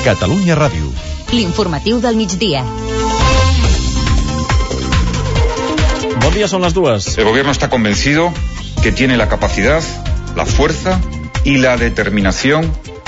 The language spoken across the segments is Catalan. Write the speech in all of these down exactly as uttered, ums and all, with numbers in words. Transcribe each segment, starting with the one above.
Catalunya Ràdio. L'informatiu del migdia. Bon dia, son las dues. El gobierno está convencido que tiene la capacidad, la fuerza y la determinación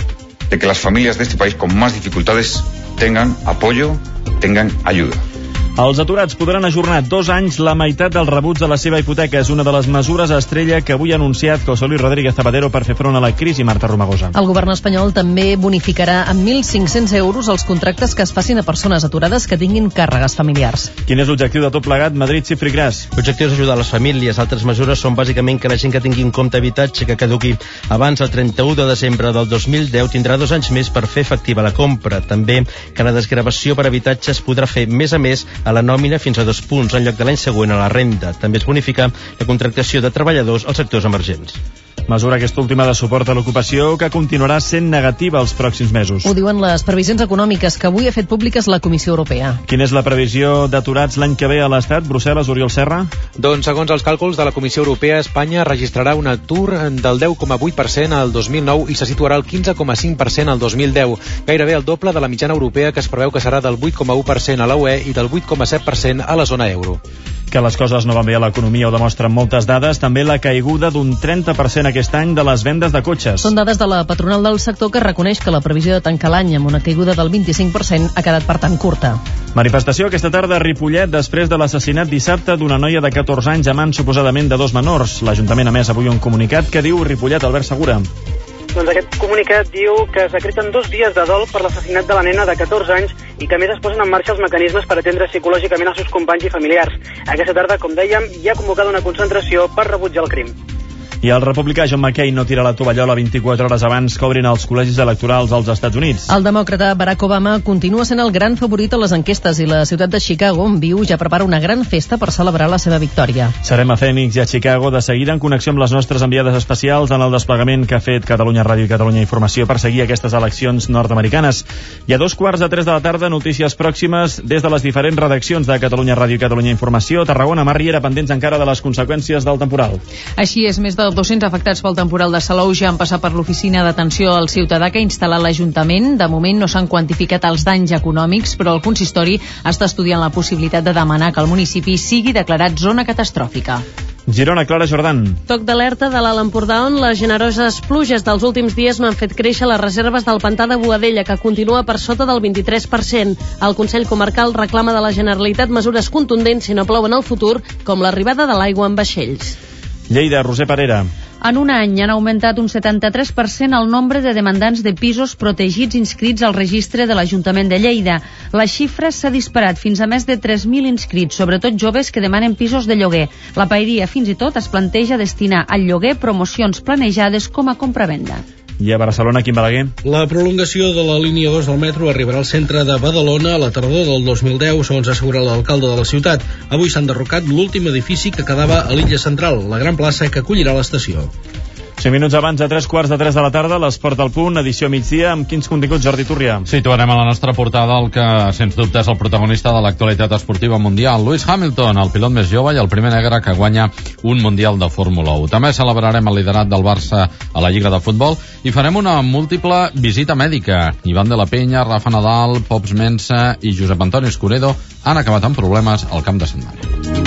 de que las familias de este país con más dificultades tengan apoyo, tengan ayuda. Els aturats podran ajornar dos anys la meitat dels rebuts de la seva hipoteca. És una de les mesures estrella que avui ha anunciat José Luis Rodríguez Zapatero per fer front a la crisi. Marta Romagosa. El govern espanyol també bonificarà amb mil cinc-cents euros els contractes que es facin a persones aturades que tinguin càrregues familiars. Quin és l'objectiu de tot plegat? Madrid, xifra i gras. L'objectiu és ajudar les famílies. Altres mesures són bàsicament que la gent que tingui un compte habitatge que caduqui abans del trenta-u de desembre del dos mil deu tindrà dos anys més per fer efectiva la compra. També que la desgravació per habitatge es podrà fer mes a mes a la nòmina fins a dos punts en lloc de l'any següent a la renda. També es bonifica la contractació de treballadors als sectors emergents. Mesura aquesta última de suport a l'ocupació que continuarà sent negativa els pròxims mesos. Ho diuen les previsions econòmiques que avui ha fet públiques la Comissió Europea. Quina és la previsió d'aturats l'any que ve a l'Estat? Brussel·les, Oriol Serra? Doncs segons els càlculs de la Comissió Europea, Espanya registrarà un atur del deu coma vuit per cent al dos mil nou i se situarà al quinze coma cinc per cent al dos mil deu, gairebé el doble de la mitjana europea, que es preveu que serà del vuit coma u per cent a la U E i del vuit coma set per cent a la zona euro. Que les coses no van bé a l'economia ho demostren moltes dades, també la caiguda d'un trenta per cent aquest any de les vendes de cotxes. Són dades de la patronal del sector, que reconeix que la previsió de tancar l'any amb una caiguda del vint-i-cinc per cent ha quedat per tant curta. Manifestació aquesta tarda a Ripollet després de l'assassinat dissabte d'una noia de catorze anys a mans suposadament de dos menors. L'Ajuntament ha emès avui un comunicat que diu Ripollet, Albert Segura. Doncs aquest comunicat diu que es decreten dos dies de dol per l'assassinat de la nena de catorze anys i que a més es posen en marxa els mecanismes per atendre psicològicament els seus companys i familiars. Aquesta tarda, com dèiem, hi ha convocada una concentració per rebutjar el crim. I el republicà John McCain no tira la tovallola vint-i-quatre hores abans que obrin els col·legis electorals als Estats Units. El demòcrata Barack Obama continua sent el gran favorit a les enquestes i la ciutat de Chicago, on viu, ja prepara una gran festa per celebrar la seva victòria. Serem a Phoenix i a Chicago de seguida en connexió amb les nostres enviades especials en el desplegament que ha fet Catalunya Ràdio i Catalunya Informació per seguir aquestes eleccions nord-americanes. I a dos quarts de tres de la tarda, notícies pròximes des de les diferents redaccions de Catalunya Ràdio i Catalunya Informació. Tarragona, Mar Riera, pendents encara de les conseqüències del temporal. Així és, més de dos-cents afectats pel temporal de Salou ja han passat per l'oficina d'atenció al ciutadà que ha instal·lat l'Ajuntament. De moment no s'han quantificat els danys econòmics, però el consistori està estudiant la possibilitat de demanar que el municipi sigui declarat zona catastròfica. Girona, Clara Jordan. Toc d'alerta de l'Alt Empordà, on les generoses pluges dels últims dies no han fet créixer les reserves del pantà de Boadella, que continua per sota del vint-i-tres per cent. El Consell Comarcal reclama de la Generalitat mesures contundents si no plou en el futur, com l'arribada de l'aigua en vaixells. Lleida, Roser Parera. En un any han augmentat un setanta-tres per cent el nombre de demandants de pisos protegits inscrits al registre de l'Ajuntament de Lleida. La xifra s'ha disparat fins a més de tres mil inscrits, sobretot joves que demanen pisos de lloguer. La paeria fins i tot es planteja destinar al lloguer promocions planejades com a compravenda. I a Barcelona, Quim Balaguer. La prolongació de la línia dos del metro arribarà al centre de Badalona a la tardor del dos mil deu, segons assegura l'alcalde de la ciutat. Avui s'ha enderrocat l'últim edifici que quedava a l'illa central, la gran plaça que acollirà l'estació. cinc minuts abans de tres quarts de tres de la tarda, l'Esport al Punt, edició migdia, amb quins continguts, Jordi Turria? Situarem a la nostra portada el que, sens dubte, és el protagonista de l'actualitat esportiva mundial, Lewis Hamilton, el pilot més jove i el primer negre que guanya un mundial de Fórmula u. També celebrarem el liderat del Barça a la Lliga de Futbol i farem una múltiple visita mèdica. Ivan de la Peña, Rafa Nadal, Pops Mensa i Josep Antoni Escuredo han acabat amb problemes al camp de setmana.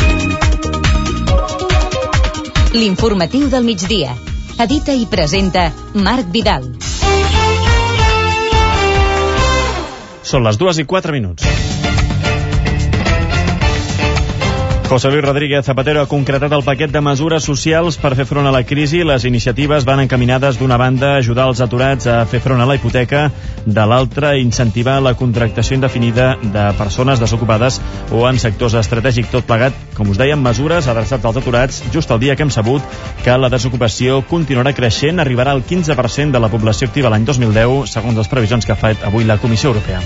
L'informatiu del migdia. Edita i presenta Marc Vidal. Són les dues i quatre minuts. José Luis Rodríguez Zapatero ha concretat el paquet de mesures socials per fer front a la crisi. Les iniciatives van encaminades d'una banda a ajudar els aturats a fer front a la hipoteca, de l'altra a incentivar la contractació indefinida de persones desocupades o en sectors estratègics. Tot plegat, com us dèiem, mesures adreçats als aturats just el dia que hem sabut que la desocupació continuarà creixent, arribarà al quinze per cent de la població activa l'any dos mil deu, segons les previsions que ha fet avui la Comissió Europea.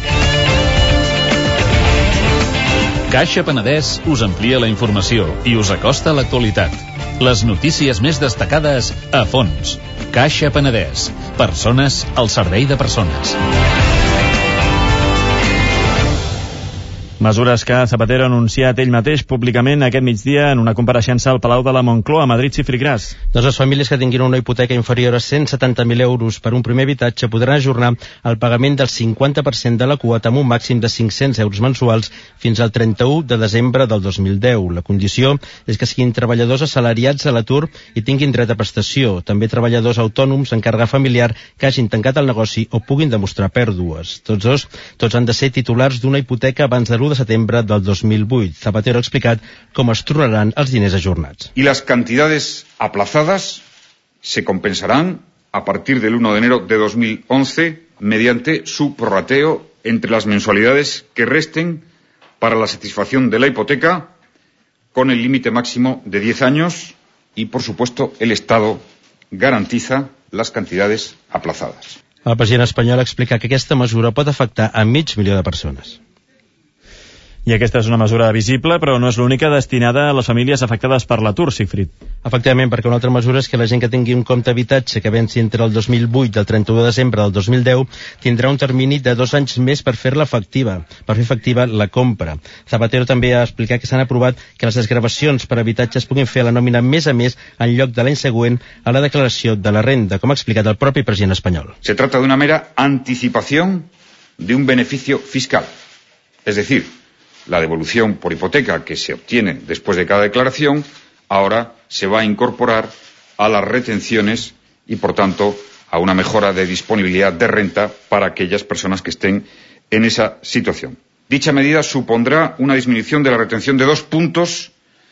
Caixa Penedès us amplia la informació i us acosta a l'actualitat. Les notícies més destacades a fons. Caixa Penedès. Persones al servei de persones. Mesures que Zapatero ha anunciat ell mateix públicament aquest migdia en una compareixença al Palau de la Moncloa a Madrid, Cifra i Gras. Doncs les famílies que tinguin una hipoteca inferior a cent setanta mil euros per un primer habitatge podran ajornar el pagament del cinquanta per cent de la quota amb un màxim de cinc-cents euros mensuals fins al trenta-u de desembre del dos mil deu. La condició és que siguin treballadors assalariats a l'atur i tinguin dret a prestació. També treballadors autònoms en càrrega familiar que hagin tancat el negoci o puguin demostrar pèrdues. Tots dos, tots han de ser titulars d'una hipoteca abans de l'u de setembre del dos mil vuit. Zapatero ha explicat com es tornaran els diners ajornats. Y las cantidades aplazadas se compensarán a partir del uno de enero de dos mil once mediante su prorrateo entre las mensualidades que resten para la satisfacción de la hipoteca con el límite máximo de diez años y, por supuesto, el Estado garantiza las cantidades aplazadas. El president espanyol explica que aquesta mesura pot afectar a mig milió de persones. I aquesta és una mesura visible, però no és l'única destinada a les famílies afectades per l'atur, Sigfrid. Efectivament, perquè una altra mesura és que la gent que tingui un compte habitatge que venci entre el dos mil vuit i el trenta-u de desembre del dos mil deu tindrà un termini de dos anys més per fer-la efectiva, per fer efectiva la compra. Zapatero també ha explicat que s'han aprovat que les desgravacions per habitatges puguin fer la nòmina mes a mes en lloc de l'any següent a la declaració de la renda, com ha explicat el propi president espanyol. Se trata de una mera anticipación de un beneficio fiscal, es decir, la devolución por hipoteca que se obtiene después de cada declaración ahora se va a incorporar a las retenciones y, por tanto, a una mejora de disponibilidad de renta para aquellas personas que estén en esa situación. Dicha medida supondrá una disminución de la retención de dos puntos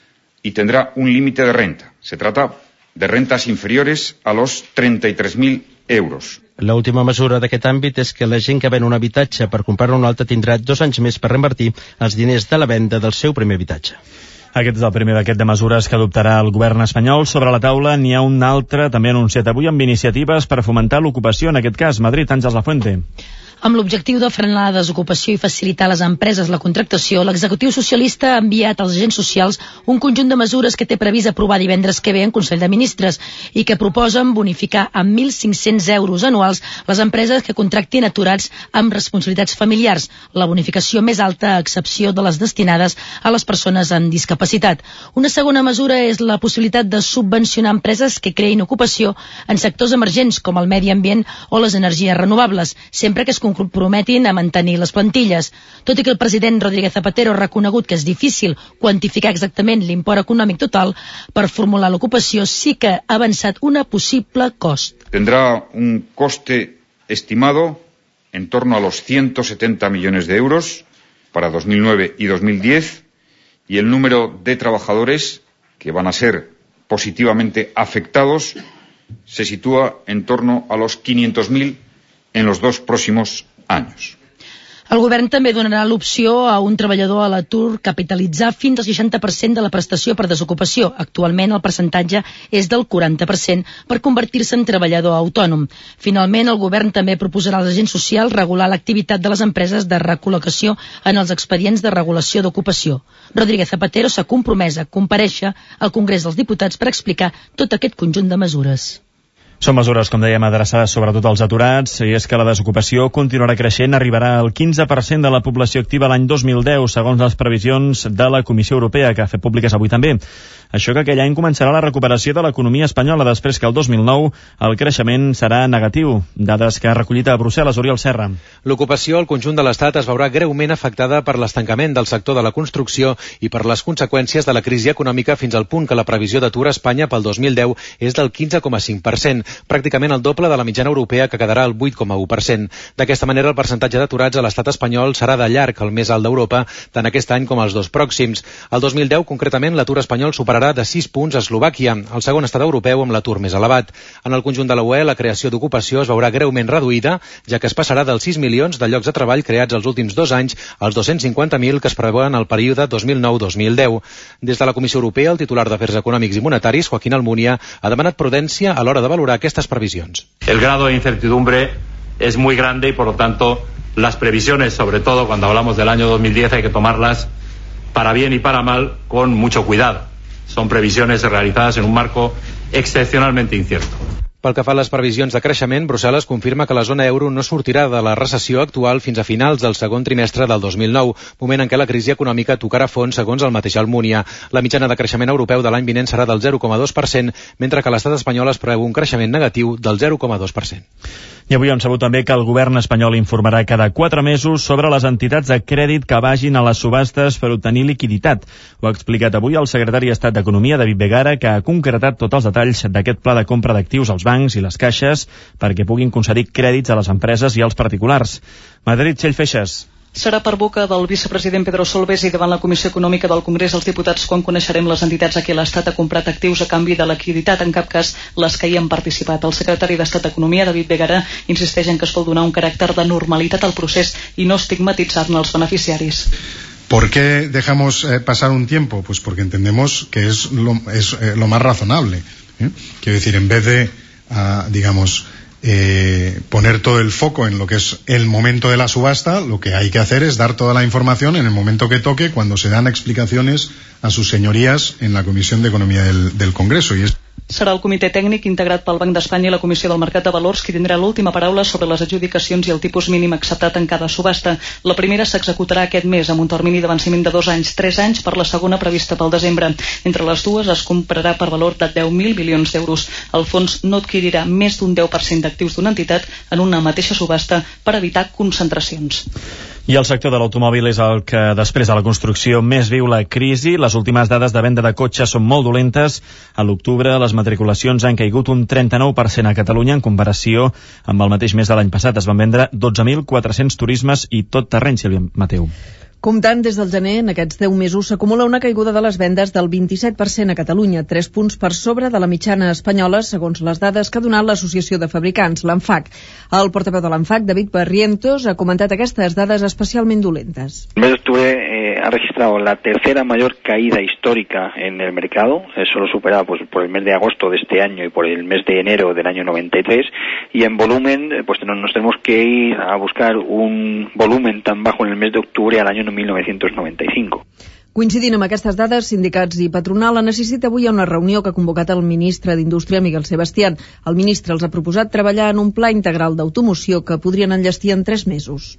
y tendrá un límite de renta. Se trata de rentas inferiores a los treinta y tres mil euros. L'última mesura d'aquest àmbit és que la gent que ven un habitatge per comprar un altre tindrà dos anys més per reinvertir els diners de la venda del seu primer habitatge. Aquest és el primer paquet de mesures que adoptarà el govern espanyol. Sobre la taula n'hi ha un altre, també anunciat avui, amb iniciatives per fomentar l'ocupació, en aquest cas, Madrid, Àngels Lafuente. Amb l'objectiu de frenar la desocupació i facilitar a les empreses la contractació, l'executiu socialista ha enviat als agents socials un conjunt de mesures que té previst aprovar divendres que ve en Consell de Ministres i que proposen bonificar amb mil cinc-cents euros anuals les empreses que contractin aturats amb responsabilitats familiars, la bonificació més alta a excepció de les destinades a les persones amb discapacitat. Una segona mesura és la possibilitat de subvencionar empreses que creïn ocupació en sectors emergents com el medi ambient o les energies renovables, sempre que es comprometin a mantenir les plantilles. Tot i que el president Rodríguez Zapatero ha reconegut que és difícil quantificar exactament l'import econòmic total, per formular l'ocupació sí que ha avançat una possible cost. Tendrá un coste estimado en torno a los ciento setenta millones de euros para dos mil nueve y dos mil diez y el número de trabajadores que van a ser positivamente afectados se sitúa en torno a los quinientos mil en los dos próximos años. El govern també donarà l'opció a un treballador a l'atur capitalitzar fins al seixanta per cent de la prestació per desocupació. Actualment el percentatge és del quaranta per cent per convertir-se en treballador autònom. Finalment, el govern també proposarà als agents socials regular l'activitat de les empreses de recol·locació en els expedients de regulació d'ocupació. Rodríguez Zapatero s'ha compromès a comparèixer al Congrés dels Diputats per explicar tot aquest conjunt de mesures. Són mesures, com dèiem, adreçades sobretot als aturats, i és que la desocupació continuarà creixent, arribarà al quinze per cent de la població activa l'any dos mil deu, segons les previsions de la Comissió Europea, que ha fet públiques avui també. Això que aquell any començarà la recuperació de l'economia espanyola, després que el dos mil nou el creixement serà negatiu. Dades que ha recollit a Brussel·les, Oriol Serra. L'ocupació al conjunt de l'Estat es veurà greument afectada per l'estancament del sector de la construcció i per les conseqüències de la crisi econòmica, fins al punt que la previsió d'atur a Espanya pel dos mil deu és del quinze coma cinc per cent. Pràcticament el doble de la mitjana europea, que quedarà al vuit coma u per cent. D'aquesta manera, el percentatge d'aturats a l'estat espanyol serà de llarg el més alt d'Europa, tant aquest any com els dos pròxims. El dos mil deu, concretament, l'atur espanyol superarà de sis punts a Eslovàquia, el segon estat europeu amb l'atur més elevat. En el conjunt de la U E, la creació d'ocupació es veurà greument reduïda, ja que es passarà dels sis milions de llocs de treball creats els últims dos anys als dos-cents cinquanta mil que es preveuen al període dos mil nou dos mil deu. Des de la Comissió Europea, el titular d'Afers Econòmics i Monetaris, Joaquín Almunia, ha demanat prudència a l'hora de valorar aquestes previsions. El grado de incertidumbre es muy grande y, por lo tanto, las previsiones, sobre todo cuando hablamos del año dos mil diez, hay que tomarlas para bien y para mal con mucho cuidado. Son previsiones realizadas en un marco excepcionalmente incierto. Pel que fa a les previsions de creixement, Brussel·les confirma que la zona euro no sortirà de la recessió actual fins a finals del segon trimestre del dos mil nou, moment en què la crisi econòmica tocarà fons segons el mateix Almunia. La mitjana de creixement europeu de l'any vinent serà del zero coma dos per cent, mentre que l'estat espanyol es preveu un creixement negatiu del zero coma dos per cent. I avui hem sabut també que el govern espanyol informarà cada quatre mesos sobre les entitats de crèdit que vagin a les subhastes per obtenir liquiditat. Ho ha explicat avui el secretari d'Estat d'Economia, David Vegara, que ha concretat tots els detalls d'aquest pla de compra d'actius als bancs i les caixes perquè puguin concedir crèdits a les empreses i als particulars. Madrid, Txell Feixes. Serà per boca del vicepresident Pedro Solbes i davant la Comissió Econòmica del Congrés dels Diputats quan coneixerem les entitats a què l'Estat ha comprat actius a canvi de liquiditat, en cap cas les que hi han participat. El secretari d'Estat d'Economia, David Vegara, insisteix en que es vol donar un caràcter de normalitat al procés i no estigmatitzar-ne els beneficiaris. ¿Por qué dejamos eh, pasar un tiempo? Pues porque entendemos que es lo, es, eh, lo más razonable. ¿eh? Quiero decir, en vez de, uh, digamos, Eh, poner todo el foco en lo que es el momento de la subasta, lo que hay que hacer es dar toda la información en el momento que toque, cuando se dan explicaciones a sus señorías en la Comisión de Economía del, del Congreso. Y es Serà el comitè tècnic integrat pel Banc d'Espanya i la Comissió del Mercat de Valors qui tindrà l'última paraula sobre les adjudicacions i el tipus mínim acceptat en cada subhasta. La primera s'executarà aquest mes amb un termini de venciment de dos anys, tres anys per la segona prevista pel desembre. Entre les dues es comprarà per valor de deu mil milions d'euros. El fons no adquirirà més d'un deu per cent d'actius d'una entitat en una mateixa subhasta per evitar concentracions. I el sector de l'automòbil és el que, després de la construcció, més viu la crisi. Les últimes dades de venda de cotxes són molt dolentes. A l'octubre, les matriculacions han caigut un trenta-nou per cent a Catalunya en comparació amb el mateix mes de l'any passat. Es van vendre dotze mil quatre-cents turismes i tot terreny, Sílvia Mateu. Comptant des del gener, en aquests deu mesos s'acumula una caiguda de les vendes del vint-i-set per cent a Catalunya, tres punts per sobre de la mitjana espanyola, segons les dades que ha donat l'Associació de Fabricants, l'ANFAC. El portaveu de l'ANFAC, David Barrientos, ha comentat aquestes dades especialment dolentes. El mes de octubre eh, ha registrado la tercera mayor caída histórica en el mercado, eh, solo superada pues, por el mes de agosto de este año y por el mes de enero del año noventa y tres, y en volumen eh, pues nos tenemos que ir a buscar un volumen tan bajo en el mes de octubre al año mil novecientos noventa y cinco. Coincidint amb aquestes dades, sindicats i patronal han assistit avui a una reunió que ha convocat el ministre d'Indústria, Miguel Sebastián. El ministre els ha proposat treballar en un pla integral d'automoció que podrien enllestir en tres mesos.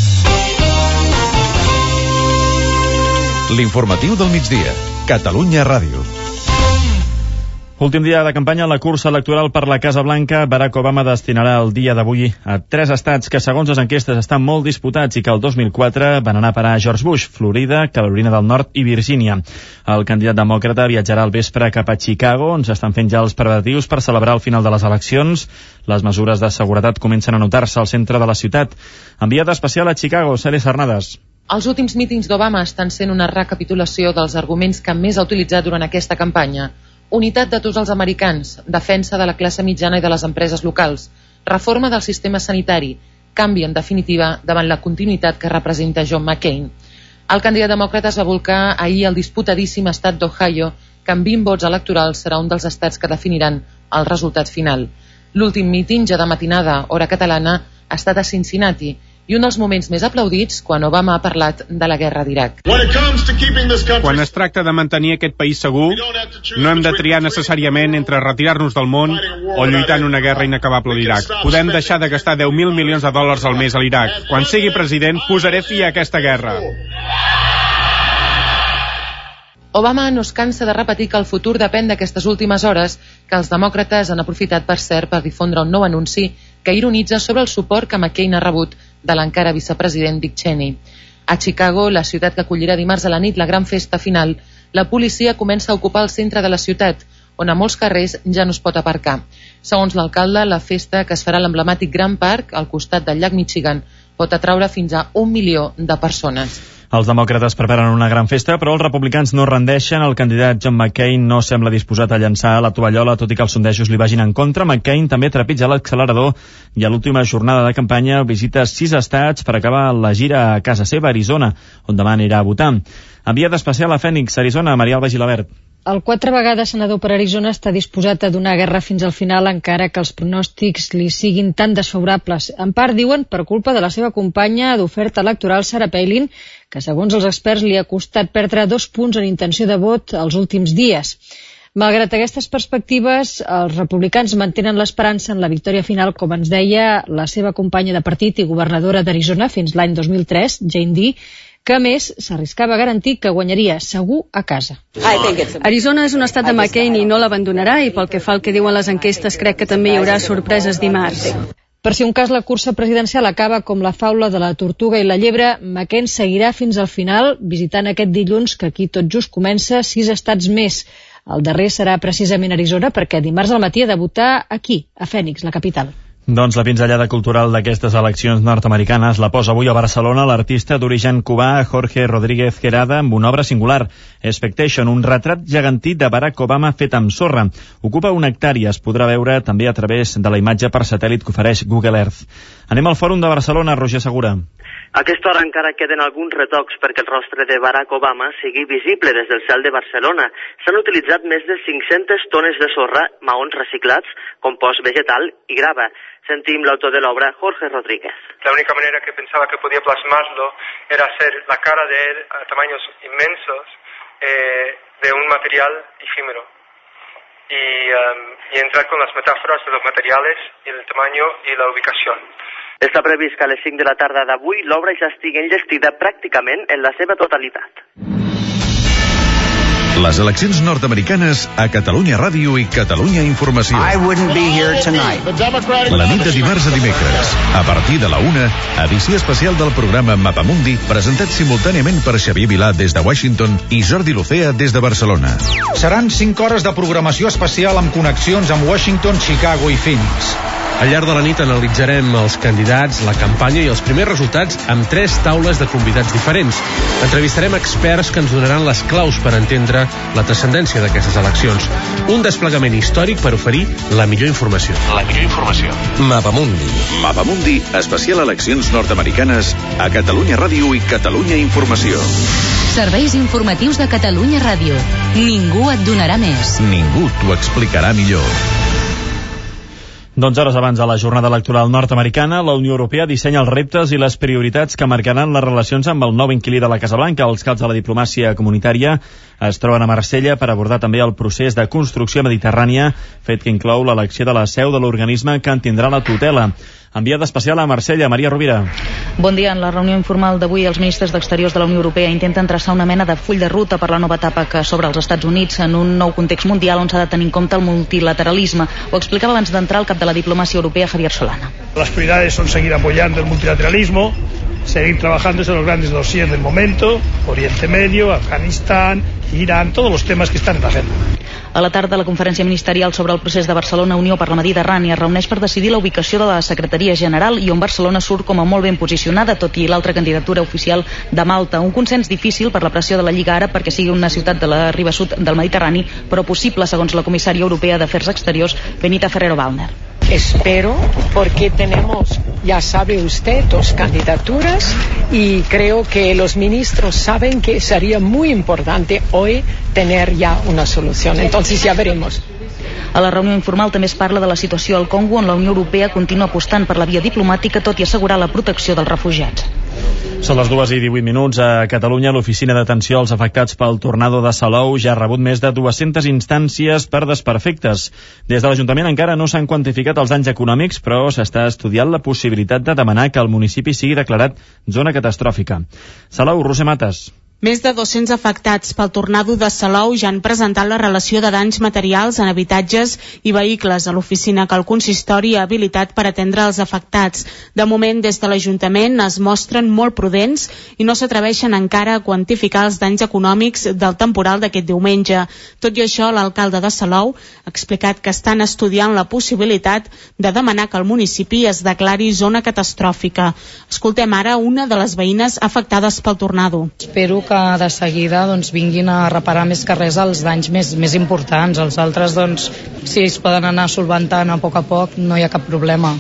L'informatiu del migdia. Catalunya Ràdio. Últim dia de campanya, la cursa electoral per la Casa Blanca. Barack Obama destinarà el dia d'avui a tres estats que, segons les enquestes, estan molt disputats i que el dos mil quatre van anar a parar a George Bush: Florida, Carolina del Nord i Virgínia. El candidat demòcrata viatjarà al vespre cap a Chicago, on s'estan fent ja els preparatius per celebrar el final de les eleccions. Les mesures de seguretat comencen a notar-se al centre de la ciutat. Enviada especial a Chicago, Cèlia Sarnades. Els últims mítings d'Obama estan sent una recapitulació dels arguments que més ha utilitzat durant aquesta campanya. Unitat de tots els americans, defensa de la classe mitjana i de les empreses locals, reforma del sistema sanitari, canvi, en definitiva, davant la continuïtat que representa John McCain. El candidat demòcrata es va volcar ahir al disputadíssim estat d'Ohio, que amb vint vots electorals serà un dels estats que definiran el resultat final. L'últim míting, ja de matinada, hora catalana, ha estat a Cincinnati, i un dels moments més aplaudits quan Obama ha parlat de la guerra d'Iraq. Quan es tracta de mantenir aquest país segur, no hem de triar necessàriament entre retirar-nos del món o lluitar en una guerra inacabable a l'Iraq. Podem deixar de gastar deu mil milions de dòlars al mes a l'Iraq. Quan sigui president, posaré fi a aquesta guerra. Obama no es cansa de repetir que el futur depèn d'aquestes últimes hores, que els demòcrates han aprofitat, per cert, per difondre un nou anunci que ironitza sobre el suport que McCain ha rebut de l'encara vicepresident Dick Cheney. A Chicago, la ciutat que acollirà dimarts a la nit la gran festa final, la policia comença a ocupar el centre de la ciutat, on a molts carrers ja no es pot aparcar. Segons l'alcalde, la festa, que es farà a l'emblemàtic Grand Park, al costat del llac Michigan, pot atraure fins a un milió de persones. Els demòcrates preparen una gran festa, però els republicans no rendeixen. El candidat John McCain no sembla disposat a llançar la tovallola, tot i que els sondejos li vagin en contra. McCain també trepitja l'accelerador i a l'última jornada de campanya visita sis estats per acabar la gira a casa seva, Arizona, on demà anirà a votar. Enviada especial a Phoenix, Arizona, Maria Alba Gilabert. El quatre vegades senador per Arizona està disposat a donar guerra fins al final, encara que els pronòstics li siguin tan desfavorables. En part, diuen, per culpa de la seva companya d'oferta electoral, Sarah Palin, que segons els experts li ha costat perdre dos punts en intenció de vot els últims dies. Malgrat aquestes perspectives, els republicans mantenen l'esperança en la victòria final, com ens deia la seva companya de partit i governadora d'Arizona fins l'any dos mil tres, Jane Dee, que a més s'arriscava a garantir que guanyaria segur a casa. Arizona és un estat de McCain i no l'abandonarà, i pel que fa al que diuen les enquestes crec que també hi haurà sorpreses dimarts. Per si un cas la cursa presidencial acaba com la faula de la tortuga i la llebre, McCain seguirà fins al final, visitant aquest dilluns, que aquí tot just comença, sis estats més. El darrer serà precisament Arizona, perquè dimarts al matí ha de votar aquí, a Phoenix, la capital. Doncs la pinzellada cultural d'aquestes eleccions nord-americanes la posa avui a Barcelona l'artista d'origen cubà Jorge Rodríguez Querada amb una obra singular, Expectation, un retrat gegantí de Barack Obama fet amb sorra. Ocupa una hectàrea, es podrà veure també a través de la imatge per satèl·lit que ofereix Google Earth. Anem al Fòrum de Barcelona, Roger Segura. A aquesta hora encara queden alguns retocs perquè el rostre de Barack Obama sigui visible des del cel de Barcelona. S'han utilitzat més de cinc-centes tones de sorra, maons reciclats, compost vegetal i grava. Sentim l'autor de l'obra, Jorge Rodríguez. La única manera que pensaba que podía plasmarlo era hacer la cara de él a tamaños inmensos eh, de un material efímero y, um, y entrar con las metáforas de los materiales y el tamaño y la ubicación. Està previst que a les cinc de la tarda d'avui l'obra ja estigui enllestida pràcticament en la seva totalitat. Les eleccions nord-americanes a Catalunya Ràdio i Catalunya Informació. La nit de dimarts a dimecres, a partir de la una, edició especial del programa Mapamundi, presentat simultàniament per Xavier Vilà des de Washington i Jordi Lucea des de Barcelona. Seran cinc hores de programació especial amb connexions amb Washington, Chicago i Phoenix. Al llarg de la nit analitzarem els candidats, la campanya i els primers resultats amb tres taules de convidats diferents. Entrevistarem experts que ens donaran les claus per entendre la transcendència d'aquestes eleccions. Un desplegament històric per oferir la millor informació. La millor informació. Mapamundi. Mapamundi, especial eleccions nord-americanes a Catalunya Ràdio i Catalunya Informació. Serveis informatius de Catalunya Ràdio. Ningú et donarà més. Ningú t'ho explicarà millor. Doncs hores abans de la jornada electoral nord-americana, la Unió Europea dissenya els reptes i les prioritats que marcaran les relacions amb el nou inquilí de la Casa Blanca. Els caps de la diplomàcia comunitària es troben a Marsella per abordar també el procés de construcció mediterrània, fet que inclou l'elecció de la seu de l'organisme que en tindrà la tutela. Enviada especial a Marsella, Maria Rovira. Bon dia. En la reunió informal d'avui, els ministres d'Exteriors de la Unió Europea intenten traçar una mena de full de ruta per la nova etapa que s'obre als Estats Units en un nou context mundial on s'ha de tenir en compte el multilateralisme. Ho explicava abans d'entrar el cap de la diplomàcia europea, Javier Solana. Las prioridades son seguir apoyando el multilateralismo, seguir trabajando en los grandes dossiers del momento, Oriente Medio, Afganistán, Irán, todos los temas que están en la agenda. A la tarda, la conferència ministerial sobre el procés de Barcelona Unió per la Mediterrània es reuneix per decidir la ubicació de la Secretaria General i on Barcelona surt com a molt ben posicionada, tot i l'altra candidatura oficial de Malta. Un consens difícil per la pressió de la Lliga Àrab perquè sigui una ciutat de la riba sud del Mediterrani, però possible, segons la comissària europea d'Afers Exteriors, Benita Ferrero-Waldner. Espero, porque tenemos, ya sabe usted, dos candidaturas y creo que los ministros saben que sería muy importante hoy tener ya una solución. Entonces ya veremos. A la reunió informal també es parla de la situació al Congo, on la Unió Europea continua apostant per la via diplomàtica, tot i assegurar la protecció dels refugiats. Són les dues i divuit minuts. A Catalunya, l'Oficina d'Atenció als Afectats pel Tornado de Salou ja ha rebut més de dues-centes instàncies per desperfectes. Des de l'Ajuntament encara no s'han quantificat els danys econòmics, però s'està estudiant la possibilitat de demanar que el municipi sigui declarat zona catastròfica. Salou, Roser Mates. Més de dos-cents afectats pel tornado de Salou ja han presentat la relació de danys materials en habitatges i vehicles a l'oficina que el consistori ha habilitat per atendre els afectats. De moment, des de l'Ajuntament es mostren molt prudents i no s'atreveixen encara a quantificar els danys econòmics del temporal d'aquest diumenge. Tot i això, l'alcalde de Salou ha explicat que estan estudiant la possibilitat de demanar que el municipi es declari zona catastròfica. Escoltem ara una de les veïnes afectades pel tornado. Espero que de seguida doncs, vinguin a reparar més que res els danys més, més importants. Els altres, doncs, si es poden anar solventant a poc a poc, no hi ha cap problema.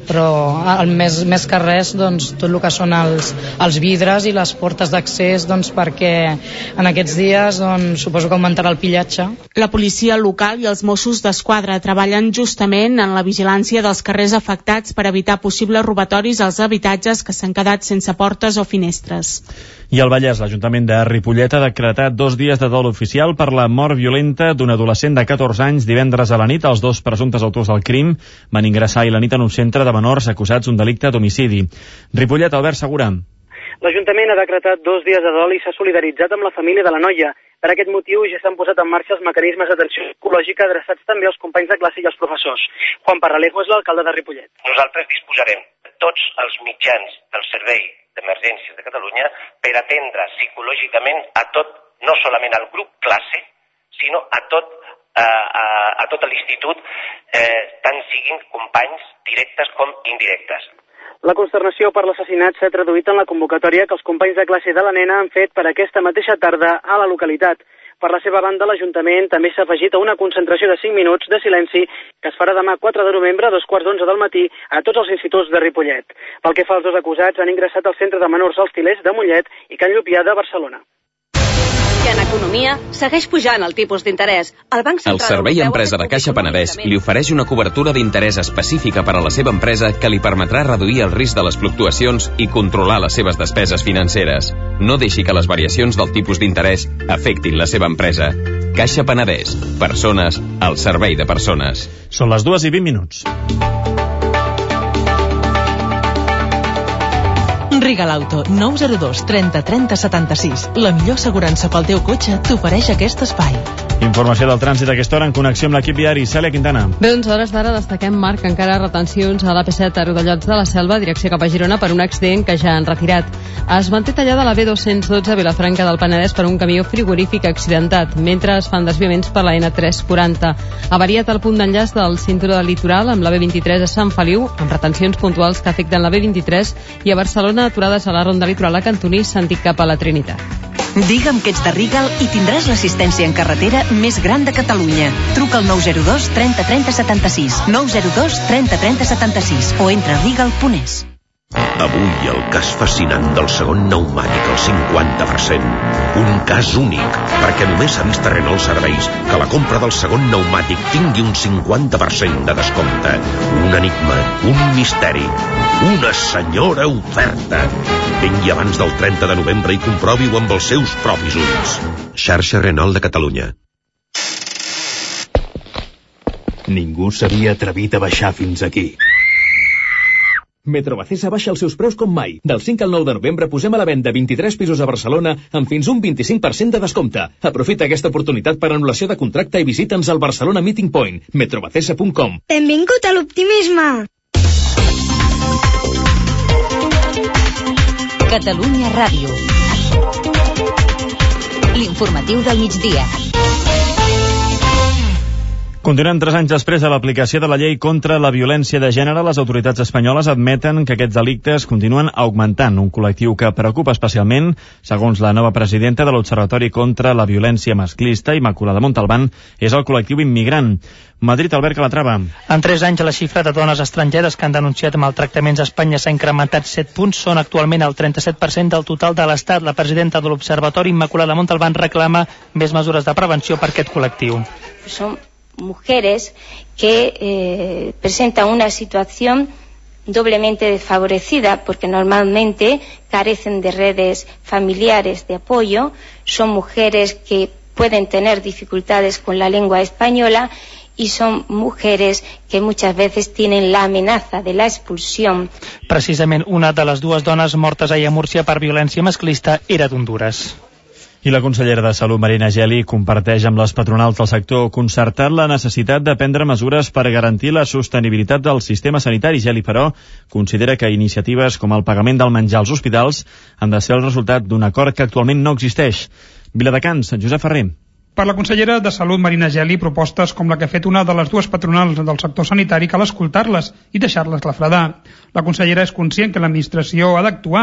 però el més, més que res doncs, tot el que són els, els vidres i les portes d'accés, doncs, perquè en aquests dies doncs, suposo que augmentarà el pillatge. La policia local i els Mossos d'Esquadra treballen justament en la vigilància dels carrers afectats per evitar possibles robatoris als habitatges que s'han quedat sense portes o finestres. I al Vallès, l'Ajuntament de Ripollet ha decretat dos dies de dol oficial per la mort violenta d'un adolescent de catorze anys divendres a la nit. Els dos presumptes autors del crim van ingressar ahir la nit en un centre de menors acusats d'un delicte d'homicidi. Ripollet, Albert Segura. L'Ajuntament ha decretat dos dies de dol i s'ha solidaritzat amb la família de la noia. Per aquest motiu ja s'han posat en marxa els mecanismes d'atenció psicològica adreçats també als companys de classe i als professors. Juan Parralejo és l'alcalde de Ripollet. Nosaltres disposarem de tots els mitjans del Servei d'Emergències de Catalunya per atendre psicològicament a tot, no solament al grup classe, sinó a tot, a, a, a tot l'institut, eh, tant siguin companys directes com indirectes. La consternació per l'assassinat s'ha traduït en la convocatòria que els companys de classe de la nena han fet per aquesta mateixa tarda a la localitat. Per la seva banda, l'Ajuntament també s'ha afegit a una concentració de cinc minuts de silenci que es farà demà quatre de novembre a dos quarts d'onze del matí a tots els instituts de Ripollet. Pel que fa als dos acusats, han ingressat al Centre de Menors Els Tilers de Mollet i Can Llupià de Barcelona. I en economia, segueix pujant el tipus d'interès. El Banc Central El Servei Empresa de Caixa Penedès li ofereix una cobertura d'interès específica per a la seva empresa que li permetrà reduir el risc de les fluctuacions i controlar les seves despeses financeres. No deixi que les variacions del tipus d'interès afectin la seva empresa. Caixa Penedès. Persones al servei de persones. Són les dues i vint minuts. Riga l'Auto, nou zero dos trenta trenta setanta-sis. La millor assegurança pel teu cotxe t'ofereix aquest espai. Informació del trànsit a aquesta hora en connexió amb l'equip viari. Cèlia Quintana. Bé, doncs hores d'ara destaquem, Marc, encara retencions a l'A P set a Riudellots de la Selva, direcció cap a Girona, per un accident que ja han retirat. Es manté tallada la B dos-cents dotze a Vilafranca del Penedès per un camió frigorífic accidentat, mentre es fan desviaments per la N tres quaranta. Avariat el punt d'enllaç del cinturó del litoral amb la B vint-i-tres a Sant Feliu, amb retencions puntuals que afecten la B vint-i-tres, i a Barcelona aturades a la ronda litoral a Cantoní, sentit cap a la Trinitat. Digue'm que ets de Rigal i tindràs l'assistència en carretera més gran de Catalunya. Truca al nou zero dos trenta trenta setanta-sis, nou zero dos trenta trenta setanta-sis o entra a rigal punt es. Avui el cas fascinant del segon pneumàtic al cinquanta per cent. Un cas únic, perquè només ha vist a Renault Serveis que la compra del segon pneumàtic tingui un cinquanta per cent de descompte. Un enigma, un misteri, una senyora oferta. Vingui abans del trenta de novembre i comprovi-ho amb els seus propis ulls. Xarxa Renault de Catalunya. Ningú s'havia atrevit a baixar fins aquí. Metrovacesa baixa els seus preus com mai. Del cinc al nou de novembre posem a la venda vint-i-tres pisos a Barcelona amb fins un vint-i-cinc per cent de descompte. Aprofita aquesta oportunitat per anul·lació de contracte i visita'ns al Barcelona Meeting Point, metrovacesa punt com. Benvingut a l'optimisme! Catalunya Ràdio. L'informatiu del migdia. Continuem tres anys després de l'aplicació de la llei contra la violència de gènere. Les autoritats espanyoles admeten que aquests delictes continuen augmentant, un col·lectiu que preocupa especialment, segons la nova presidenta de l'Observatori contra la Violència Masclista, Immaculada Montalbán, és el col·lectiu immigrant. Madrid, Albert Calatrava. En tres anys la xifra de dones estrangeres que han denunciat maltractaments a Espanya s'ha incrementat set punts, són actualment el trenta-set per cent del total de l'Estat. La presidenta de l'Observatori, Immaculada Montalbán, reclama més mesures de prevenció per aquest col·lectiu. Som mujeres que eh, presentan una situación doblemente desfavorecida porque normalmente carecen de redes familiares de apoyo, son mujeres que pueden tener dificultades con la lengua española y son mujeres que muchas veces tienen la amenaza de la expulsión. Precisament una de les dues dones mortes ahir a Múrcia per violència masclista era d'Hondures. I la consellera de Salut, Marina Geli, comparteix amb les patronals del sector concertat la necessitat de prendre mesures per garantir la sostenibilitat del sistema sanitari. Geli, però, considera que iniciatives com el pagament del menjar als hospitals han de ser el resultat d'un acord que actualment no existeix. Viladecans, Josep Ferrer. Per la consellera de Salut, Marina Geli, propostes com la que ha fet una de les dues patronals del sector sanitari cal escoltar-les i deixar-les refredar. La consellera és conscient que l'administració ha d'actuar,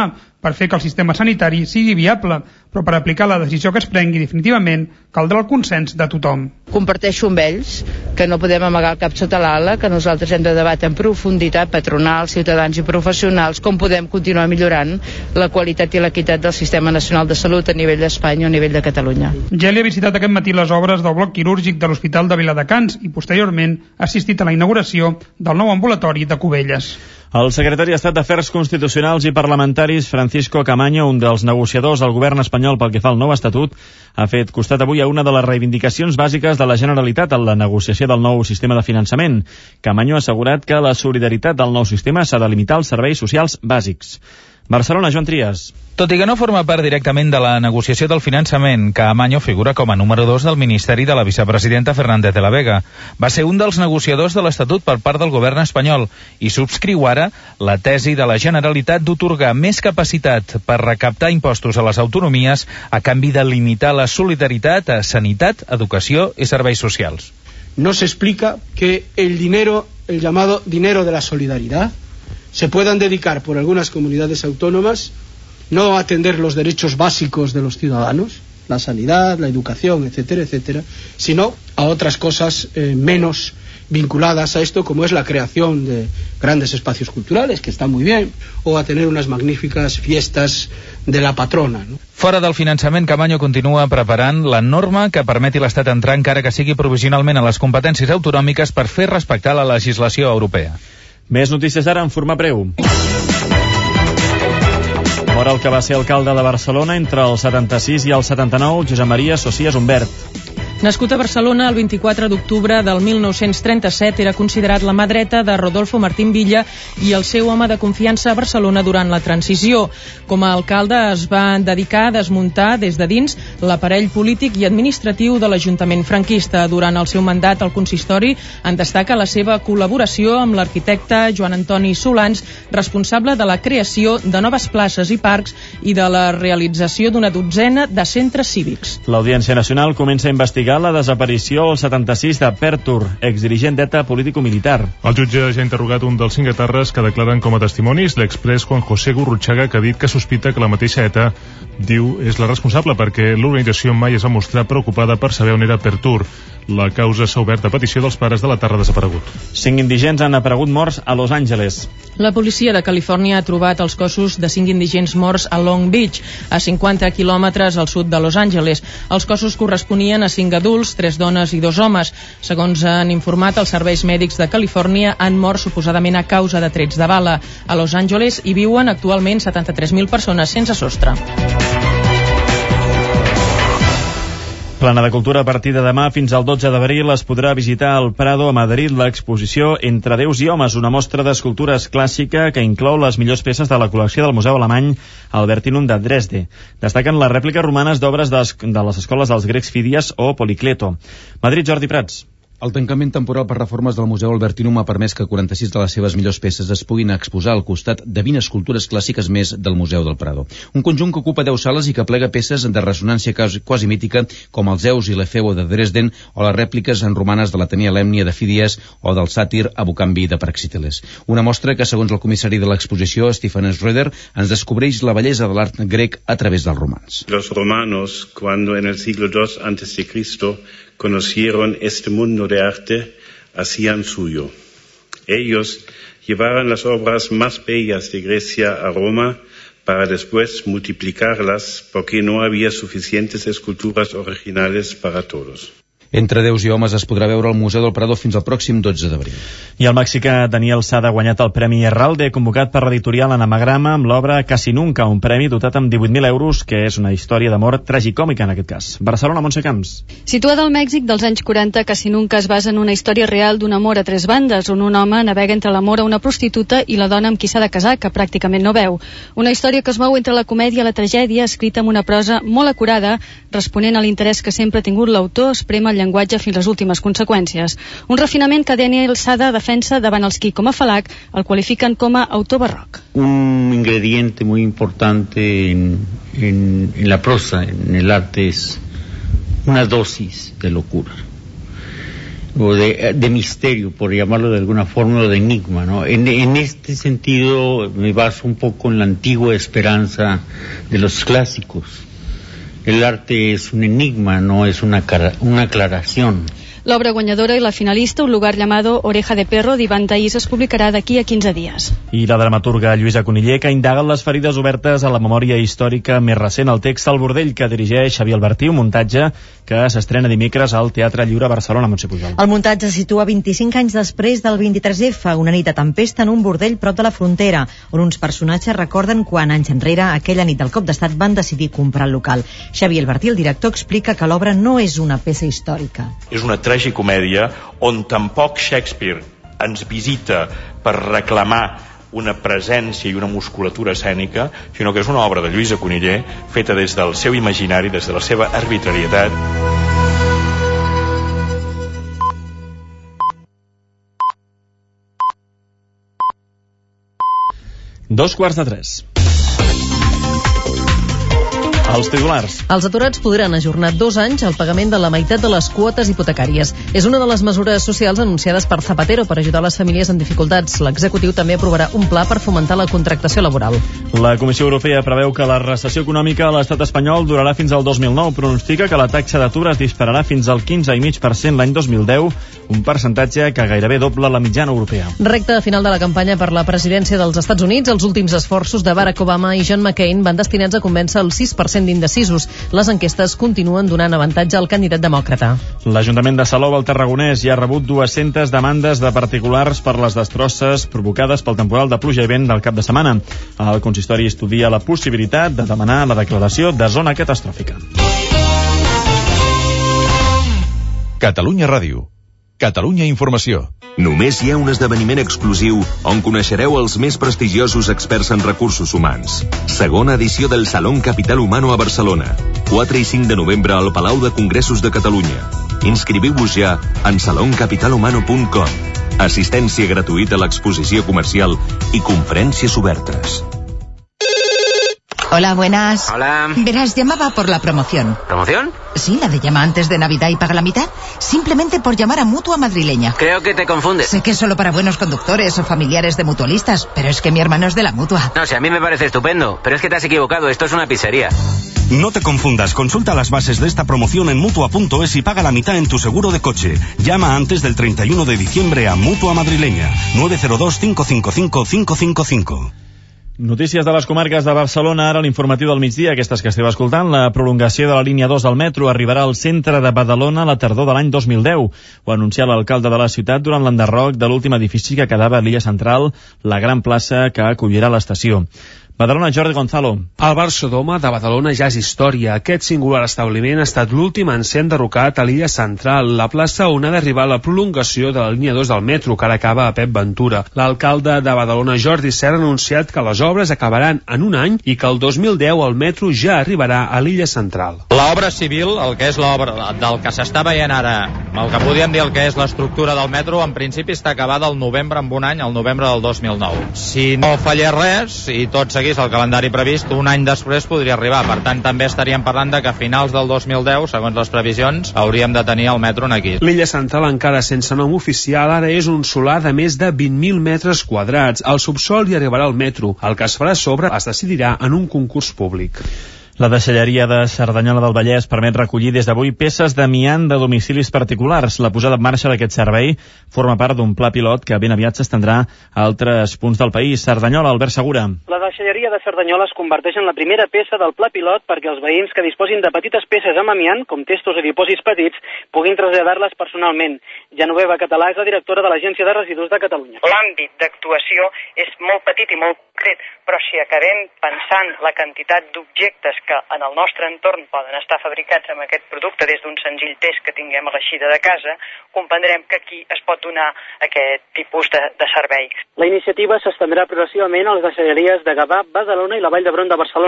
per fer que el sistema sanitari sigui viable, però per aplicar la decisió que es prengui definitivament caldrà el consens de tothom. Comparteixo amb ells que no podem amagar el cap sota l'ala, que nosaltres hem de debatre en profunditat, patronals, ciutadans i professionals, com podem continuar millorant la qualitat i l'equitat del Sistema Nacional de Salut a nivell d'Espanya o a nivell de Catalunya. Geli ha visitat aquest matí les obres del bloc quirúrgic de l'Hospital de Viladecans i posteriorment ha assistit a la inauguració del nou ambulatori de Cubelles. El secretari d'Estat d'Afers Constitucionals i Parlamentaris, Francisco Camaño, un dels negociadors del govern espanyol pel que fa al nou estatut, ha fet costat avui a una de les reivindicacions bàsiques de la Generalitat en la negociació del nou sistema de finançament. Camaño ha assegurat que la solidaritat del nou sistema s'ha de limitar als serveis socials bàsics. Barcelona, Joan Trias. Tot i que no forma part directament de la negociació del finançament, Caamaño figura com a número dos del Ministeri de la vicepresidenta Fernández de la Vega. Va ser un dels negociadors de l'Estatut per part del govern espanyol i subscriu ara la tesi de la Generalitat d'otorgar més capacitat per recaptar impostos a les autonomies a canvi de limitar la solidaritat a sanitat, educació i serveis socials. No se explica que el dinero, el llamado dinero de la solidaridad, se puedan dedicar por algunas comunidades autónomas no a atender los derechos básicos de los ciudadanos, la sanidad, la educación, etcétera, etcétera, sino a otras cosas eh, menos vinculadas a esto, como es la creación de grandes espacios culturales, que está muy bien, o a tener unas magníficas fiestas de la patrona, ¿no? Fora del finançament, Camaño continua preparant la norma que permeti l'Estat entrar, encara que sigui provisionalment, a les competències autonòmiques per fer respectar la legislació europea. Més notícies ara en forma breu. Mor el que va ser alcalde de Barcelona entre el setanta-sis i el setanta-nou, Josep Maria Socias Humbert. Nascut a Barcelona el vint-i-quatre d'octubre del mil nou-cents trenta-set, era considerat la mà dreta de Rodolfo Martín Villa i el seu home de confiança a Barcelona durant la transició. Com a alcalde es va dedicar a desmuntar des de dins l'aparell polític i administratiu de l'Ajuntament franquista. Durant el seu mandat al consistori en destaca la seva col·laboració amb l'arquitecte Joan Antoni Solans, responsable de la creació de noves places i parcs i de la realització d'una dotzena de centres cívics. L'Audiència Nacional comença a investigar la desaparició al setanta-sis de Pertur, exdirigent d'Eta político-militar. El jutge ja ha interrogat un dels cinc etarres que declaren com a testimonis l'exprés Juan José Gurruchaga, que ha dit que sospita que la mateixa Eta, diu, és la responsable perquè l'organització mai es va mostrar preocupada per saber on era Pertur. La causa s'ha obert a petició dels pares de l'etarra desaparegut. Cinc indigents han aparegut morts a Los Angeles. La policia de Califòrnia ha trobat els cossos de cinc indigents morts a Long Beach, a cinquanta quilòmetres al sud de Los Angeles. Els cossos corresponien a cinc adults, tres dones i dos homes. Segons han informat els serveis mèdics de Califòrnia, han mort suposadament a causa de trets de bala. A Los Angeles hi viuen actualment setanta-tres mil persones sense sostre. Plana de Cultura, a partir de demà fins al dotze d'abril es podrà visitar al Prado a Madrid l'exposició Entre déus i homes, una mostra d'escultures clàssica que inclou les millors peces de la col·lecció del Museu Alemany Albertinum de Dresde. Destaquen les rèpliques romanes d'obres de les escoles dels grecs Fídies o Policleto. Madrid, Jordi Prats. El tancament temporal per reformes del Museu Albertinum ha permès que quaranta-sis de les seves millors peces es puguin exposar al costat de vint escultures clàssiques més del Museu del Prado. Un conjunt que ocupa deu sales i que plega peces de ressonància quasi, quasi mítica com el Zeus i l'Efebo de Dresden o les rèpliques en romanes de l'Atenia Lèmnia de Fídies o del Sàtir Abocambi de Praxíteles. Una mostra que, segons el comissari de l'exposició, Stephen Schroeder, ens descobreix la bellesa de l'art grec a través dels romans. Los romanos, cuando en el siglo dos antes de Cristo conocieron este mundo de arte, hacían suyo. Ellos llevaban las obras más bellas de Grecia a Roma para después multiplicarlas porque no había suficientes esculturas originales para todos. Entre déus i homes es podrà veure al Museu del Prado fins al pròxim dotze d'abril. I el mexicà Daniel Sada ha guanyat el Premi Herralde, convocat per l'editorial Anagrama amb l'obra Casi Nunca, un premi dotat amb divuit mil euros, que és una història d'amor tragicòmica en aquest cas. Barcelona, Montse Camps. Situada al Mèxic dels anys quaranta, Casi Nunca es basa en una història real d'un amor a tres bandes, on un home navega entre l'amor a una prostituta i la dona amb qui s'ha de casar, que pràcticament no veu. Una història que es mou entre la comèdia i la tragèdia, escrita amb una prosa molt acurada, responent a l'interès que sempre ha tingut l'autor, esprema el llenguatge fins les últimes conseqüències. Un refinament que Daniel Sada defensa davant els qui, com a Falac, el qualifiquen com a autor barroc. Un ingrediente muy importante en, en, en la prosa, en el arte, es una dosis de locura. o de, de misterio, por llamarlo de alguna forma, o de enigma, ¿no? En, en este sentido me baso un poco en la antigua esperanza de los clásicos. El arte es un enigma, no es una, una aclaración. L'obra guanyadora i la finalista, Un lugar llamado Oreja de Perro, d'Ivan Taís, es publicarà d'aquí a quinze dies. I la dramaturga Lluïsa Coniller, que indaga les ferides obertes a la memòria històrica més recent, el text El bordell, que dirigeix Xavier Albertí, un muntatge que s'estrena dimecres al Teatre Lliure Barcelona. Montse Pujol. El muntatge se situa vint-i-cinc anys després del vint-i-tres efa, una nit de tempesta en un bordell prop de la frontera, on uns personatges recorden quan anys enrere, aquella nit del cop d'estat, van decidir comprar el local. Xavier Albertí, el director, explica que l'obra no és una peça històrica. És una tragicomèdia on tampoc Shakespeare ens visita per reclamar una presència i una musculatura escènica, sinó que és una obra de Lluïsa Coniller feta des del seu imaginari, des de la seva arbitrarietat. Dos quarts de tres. Els titulars. Els aturats podran ajornar dos anys el pagament de la meitat de les quotes hipotecàries. És una de les mesures socials anunciades per Zapatero per ajudar les famílies en dificultats. L'executiu també aprovarà un pla per fomentar la contractació laboral. La Comissió Europea preveu que la recessió econòmica a l'estat espanyol durarà fins al dos mil nou. Pronostica que la taxa d'atur es dispararà fins al quinze coma cinc per cent l'any dos mil deu, un percentatge que gairebé dobla la mitjana europea. Recte final de la campanya per la presidència dels Estats Units. Els últims esforços de Barack Obama i John McCain van destinats a convèncer el sis per cent d'indecisos. Les enquestes continuen donant avantatge al candidat demòcrata. L'Ajuntament de Salou, al Tarragonès, ja ha rebut dues-centes demandes de particulars per les destrosses provocades pel temporal de pluja i vent del cap de setmana. El consistori estudia la possibilitat de demanar la declaració de zona catastròfica. Catalunya Ràdio. Catalunya Informació. Només hi ha un esdeveniment exclusiu on coneixereu els més prestigiosos experts en recursos humans. Segona edició del Salón Capital Humano a Barcelona. quatre i cinc de novembre al Palau de Congressos de Catalunya. Inscriviu-vos ja en salon capital humano punt com. Assistència gratuïta a l'exposició comercial i conferències obertes. Hola, buenas. Hola. Verás, llamaba por la promoción. ¿Promoción? Sí, la de llama antes de Navidad y paga la mitad. Simplemente por llamar a Mutua Madrileña. Creo que te confundes. Sé que es solo para buenos conductores o familiares de mutualistas, pero es que mi hermano es de la Mutua. No sé, a mí me parece estupendo, pero es que te has equivocado, esto es una pizzería. No te confundas, consulta las bases de esta promoción en Mutua punto es y paga la mitad en tu seguro de coche. Llama antes del treinta y uno de diciembre a Mutua Madrileña. nueve cero dos, cinco cinco cinco, cinco cinco cinco. Notícies de les comarques de Barcelona, ara l'informatiu del migdia, aquestes que esteu escoltant. La prolongació de la línia dos del metro arribarà al centre de Badalona a la tardor de l'any dos mil deu. Ho ha anunciat l'alcalde de la ciutat durant l'enderroc de l'últim edifici que quedava a l'illa central, la gran plaça que acollirà l'estació. Badalona, Jordi Gonzalo. El Bar Sodoma de Badalona ja és història. Aquest singular establiment ha estat l'últim en ser enderrocat a l'illa central, la plaça on ha d'arribar la prolongació de la línia dos del metro, que ara acaba a Pep Ventura. L'alcalde de Badalona, Jordi Serra, ha anunciat que les obres acabaran en un any i que el dos mil deu el metro ja arribarà a l'illa central. L'obra civil, el que és l'obra del que s'està veient ara, el que podríem dir el que és l'estructura del metro, en principi està acabada al novembre, en un any, al novembre del dos mil nou. Si no fallés res i tot seguís el calendari previst, un any després podria arribar. Per tant, també estaríem parlant de que a finals del dos mil deu, segons les previsions, hauríem de tenir el metro aquí. L'illa central, encara sense nom oficial, ara és un solar de més de vint mil metres quadrats. Al subsol hi arribarà el metro. El que es farà a sobre es decidirà en un concurs públic. La deixalleria de Cerdanyola del Vallès permet recollir des d'avui peces d'amiant de domicilis particulars. La posada en marxa d'aquest servei forma part d'un pla pilot que ben aviat s'estendrà a altres punts del país. Cerdanyola, Albert Segura. La deixalleria de Cerdanyola es converteix en la primera peça del pla pilot perquè els veïns que disposin de petites peces amb amiant, com testos o dipòsits petits, puguin traslladar-les personalment. Genoveva Català és la directora de l'Agència de Residus de Catalunya. L'àmbit d'actuació és molt petit i molt concret, però si acabem pensant la quantitat d'objectes que en el nostre entorn poden estar fabricats amb aquest producte des d'un senzill test que tinguem a l'eixida de casa, comprendrem que aquí es pot donar aquest tipus de, de servei. La iniciativa s'estendrà progressivament a les deixalleries de Gavà, Badalona i la Vall d'Hebron de Barcelona.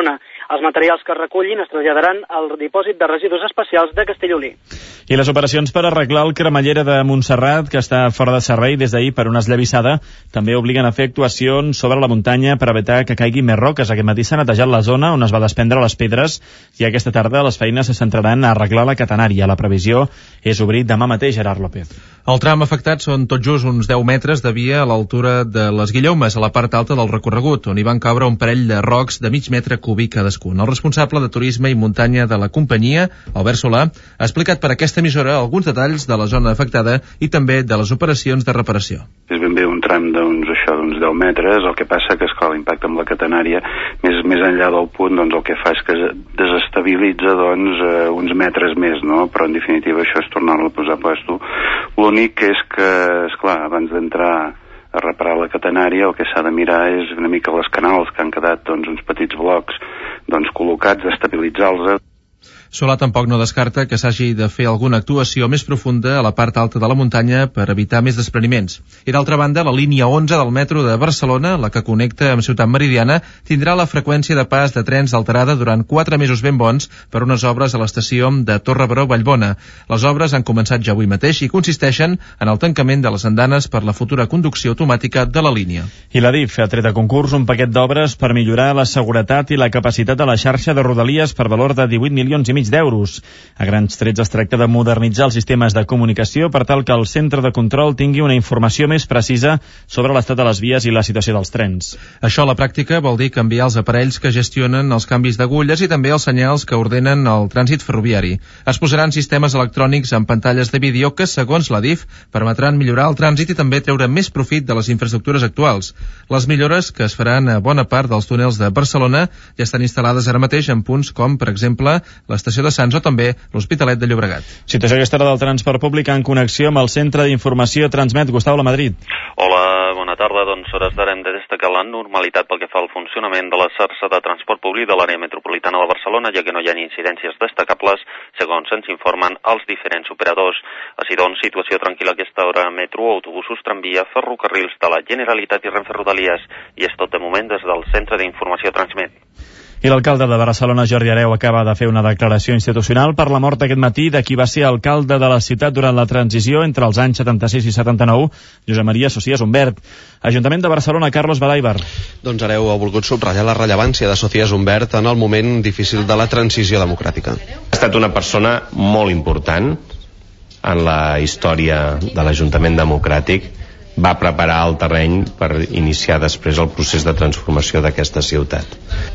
Els materials que es recullin es traslladaran al dipòsit de residus especials de Castellolí. I les operacions per arreglar el cremallera de Montserrat, que està fora de servei des d'ahir per una esllavissada, també obliguen a fer actuacions sobre la muntanya per evitar que caigui més roques. Aquest matí s'ha netejat la zona on es va desprendre les pedres i aquesta tarda les feines se centraran a arreglar la catenària. La previsió és obrir demà mateix, Gerard López. El tram afectat són tot just uns deu metres de via a l'altura de les Guillaumes, a la part alta del recorregut, on hi van caure un parell de rocs de mig metre cúbic cadascun. El responsable de turisme i muntanya de la companyia, Albert Solà, ha explicat per aquesta emissora alguns detalls de la zona afectada i també de les operacions de reparació. És ben bé un tram d'uns això d'uns deu metres, el que passa que, esclar, l'impacte amb la catenària, més, més enllà del punt, doncs el que fa és que desestabilitza doncs, eh, uns metres més, no? Però en definitiva això és tornar-lo a posar a puesto. L'únic és que, esclar, abans d'entrar a reparar la catenària, el que s'ha de mirar és una mica les canals que han quedat doncs, uns petits blocs doncs, col·locats, estabilitzar-los. Solà tampoc no descarta que s'hagi de fer alguna actuació més profunda a la part alta de la muntanya per evitar més despreniments. I d'altra banda, la línia onze del metro de Barcelona, la que connecta amb Ciutat Meridiana, tindrà la freqüència de pas de trens alterada durant quatre mesos ben bons per unes obres a l'estació de Torre Baró-Vallbona. Les obres han començat ja avui mateix i consisteixen en el tancament de les andanes per la futura conducció automàtica de la línia. I la D I F ha tret a concurs un paquet d'obres per millorar la seguretat i la capacitat de la xarxa de Rodalies per valor de divuit milions i mig d'euros. A grans trets es tracta de modernitzar els sistemes de comunicació per tal que el centre de control tingui una informació més precisa sobre l'estat de les vies i la situació dels trens. Això a la pràctica vol dir canviar els aparells que gestionen els canvis d'agulles i també els senyals que ordenen el trànsit ferroviari. Es posaran sistemes electrònics amb pantalles de vídeo que, segons la D I F, permetran millorar el trànsit i també treure més profit de les infraestructures actuals. Les millores, que es faran a bona part dels túnels de Barcelona, ja estan instal·lades ara mateix en punts com, per exemple, l'estació de Sants o també l'Hospitalet de Llobregat. Situació aquesta hora del transport públic en connexió amb el Centre d'Informació Transmet. Gustau, la Madrid. Hola, bona tarda. Doncs hores d'ara hem de destacar la normalitat pel que fa al funcionament de la xarxa de transport públic de l'àrea metropolitana de Barcelona, ja que no hi ha incidències destacables, segons ens informen els diferents operadors. Així doncs, situació tranquil·la a aquesta hora: metro, autobusos, tramvia, ferrocarrils de la Generalitat i Renfe Rodalies. I és tot de moment des del Centre d'Informació Transmet. I l'alcalde de Barcelona, Jordi Hereu, acaba de fer una declaració institucional per la mort aquest matí de qui va ser alcalde de la ciutat durant la transició entre els anys setanta-sis i setanta-nou, Josep Maria Socias Humbert. Ajuntament de Barcelona, Carlos Badaibar. Doncs Hereu ha volgut subratllar la rellevància de Socias Humbert en el moment difícil de la transició democràtica. Ha estat una persona molt important en la història de l'Ajuntament Democràtic. Va preparar el terreny per iniciar després el procés de transformació d'aquesta ciutat.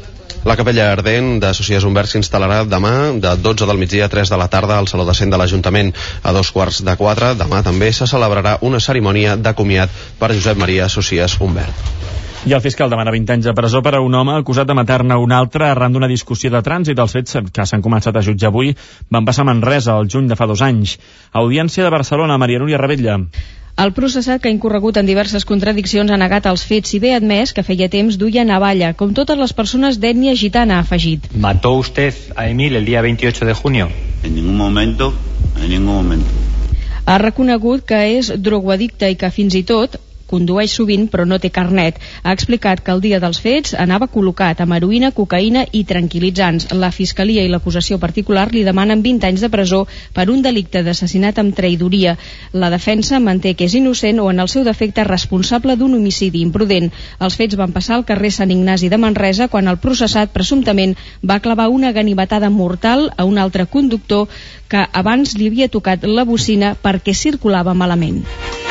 La capella ardent de Socias Humbert s'instal·larà demà de dotze del migdia a tres de la tarda al Saló de Cent de l'Ajuntament. A dos quarts de quatre, demà també se celebrarà una cerimònia de comiat per Josep Maria Socias Humbert. I el fiscal demana vint anys de presó per a un home acusat de matar-ne un altre arran d'una discussió de trànsit. Els fets que s'han començat a jutjar avui van passar a Manresa el juny de fa dos anys. Audiència de Barcelona, Maria Núria Rebetlla. El processat, que ha incorregut en diverses contradiccions, ha negat els fets, si bé admès que feia temps duia navalla, com totes les persones d'ètnia gitana, ha afegit. ¿Mató usted a Emil el día veintiocho de junio? En ningún momento, en ningún momento. Ha reconegut que és drogoaddicte i que fins i tot condueix sovint però no té carnet. Ha explicat que el dia dels fets anava col·locat amb heroïna, cocaïna i tranquil·litzants. La Fiscalia i l'acusació particular li demanen vint anys de presó per un delicte d'assassinat amb traïdoria. La defensa manté que és innocent o, en el seu defecte, responsable d'un homicidi imprudent. Els fets van passar al carrer Sant Ignasi de Manresa quan el processat presumptament va clavar una ganivetada mortal a un altre conductor que abans li havia tocat la bocina perquè circulava malament.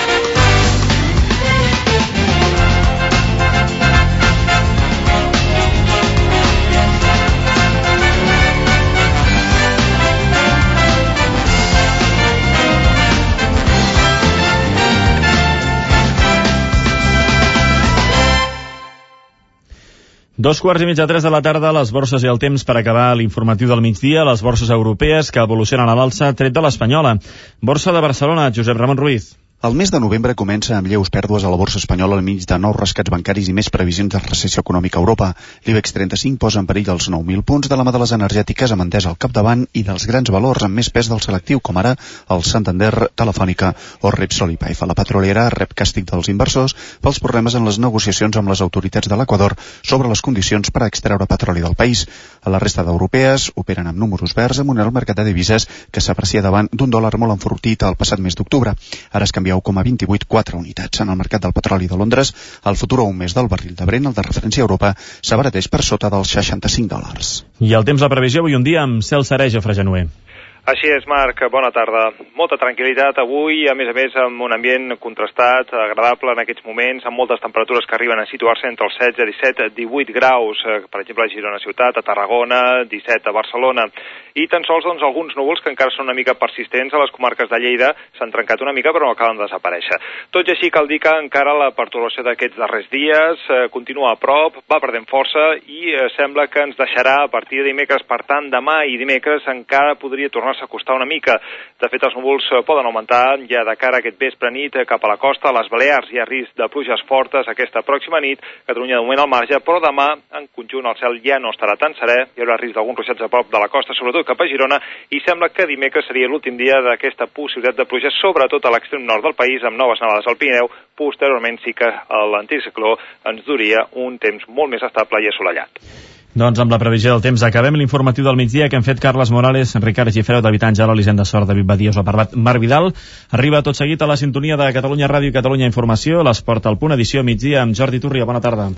Dos quarts i mitja, tres de la tarda, les borses i el temps per acabar l'informatiu del migdia, les borses europees que evolucionen a l'alça tret de l'espanyola. Borsa de Barcelona, Josep Ramon Ruiz. El mes de novembre comença amb lleus pèrdues a la borsa espanyola al mig de nous rescats bancaris i més previsions de recessió econòmica a Europa. L'IBEX trenta-cinc posa en perill els nou mil punts de la mà de les energètiques amb Endesa al capdavant i dels grans valors amb més pes del selectiu, com ara el Santander, Telefònica o Repsol i Paifa. La petrolera rep càstig dels inversors pels problemes en les negociacions amb les autoritats de l'Equador sobre les condicions per a extreure petroli del país. A la resta d'europees operen amb números verds amb el mercat de divises que s'aprecia davant d'un dòlar molt enfortit el passat mes d'octubre. Ara es canvia un coma vint-i-vuit quatre unitats. En el mercat del petroli de Londres, el futur a un mes del barril de Brent, el de referència a Europa, s'abarateix per sota dels seixanta-cinc dòlars. I el temps de previsió avui un dia amb cel serè, Jofre Genuer. Així és, Marc, bona tarda. Molta tranquil·litat avui, a més a més amb un ambient contrastat, agradable en aquests moments, amb moltes temperatures que arriben a situar-se entre els setze, disset, divuit graus, per exemple a Girona ciutat, a Tarragona, disset a Barcelona, i tan sols doncs, alguns núvols que encara són una mica persistents a les comarques de Lleida s'han trencat una mica però no acaben de desaparèixer. Tot i així cal dir que encara la pertorbació d'aquests darrers dies eh, continua a prop, va perdent força i eh, sembla que ens deixarà a partir de dimecres. Per tant, demà i dimecres encara podria tornar-se a acostar una mica. De fet, els núvols poden augmentar ja de cara a aquest vespre nit cap a la costa. A les Balears hi ha risc de pluges fortes aquesta pròxima nit. Catalunya de moment al marge, però demà en conjunt el cel ja no estarà tan serè. Hi haurà risc d'alguns ruixats a prop de la costa, sobretot cap a Girona, i sembla que dimecres seria l'últim dia d'aquesta possibilitat de pluja, sobretot a l'extrem nord del país, amb noves nevades al Pirineu. Posteriorment sí que l'anticicló ens duria un temps molt més estable i assolellat. Doncs amb la previsió del temps acabem l'informatiu del migdia que hem fet Carles Morales, Ricard Gifreu, David Àngel, Elisenda Sort, David Badia, us ha parlat Marc Vidal. Arriba tot seguit a la sintonia de Catalunya Ràdio i Catalunya Informació, l'esport al punt, edició migdia amb Jordi Turria. Bona tarda.